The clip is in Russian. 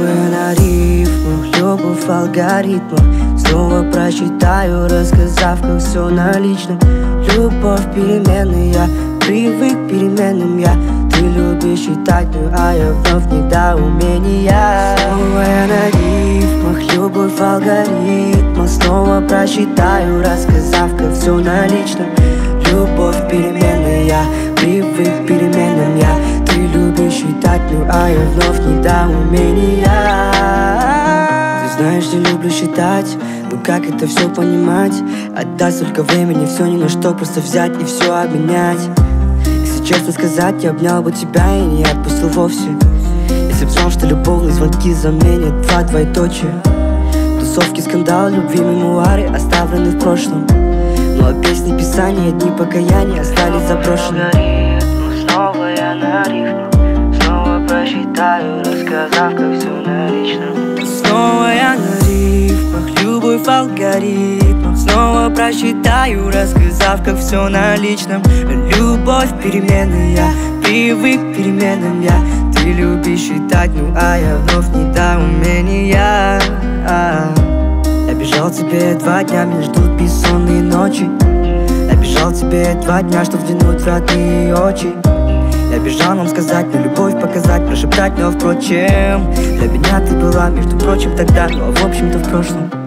Основывая на рифмах, любовь в алгоритмах, снова прочитаю, рассказав, как все на личном. Любовь переменная, я привык к переменным, я. Ты любишь читать, а я вновь недоумения. Основывая на рифмах, любовь в алгоритмах, снова прочитаю, рассказав, как все на личном. Любовь переменная, я привык к переменным, я. Ты любишь читать, а я вновь недоумения. Ты знаешь, что люблю считать, но как это все понимать? Отдаст только времени, все ни на что, просто взять и все обменять. Если честно сказать, я обнял бы тебя и не отпустил вовсе. Если б знал, что любовные звонки заменят два двоеточия. Тусовки, скандал, любви, мемуары оставлены в прошлом. Ну а песни, писания, дни покаяния остались заброшены. Снова я на рифму, снова прочитаю, рассказав, как все на личном. Снова я на рифмах, любовь в алгоритмах, снова прочитаю, рассказав, как все на личном. Любовь переменная, я привык к переменным, я. Ты любишь читать, а я вновь недоумения. Я бежал тебе 2 дня, меня ждут бессонные ночи. Я бежал тебе 2 дня, чтоб взглянуть в родные очи. Я бежал нам сказать, но любовь показать, прошептать, но впрочем для меня ты была, между прочим, тогда, но в общем-то в прошлом.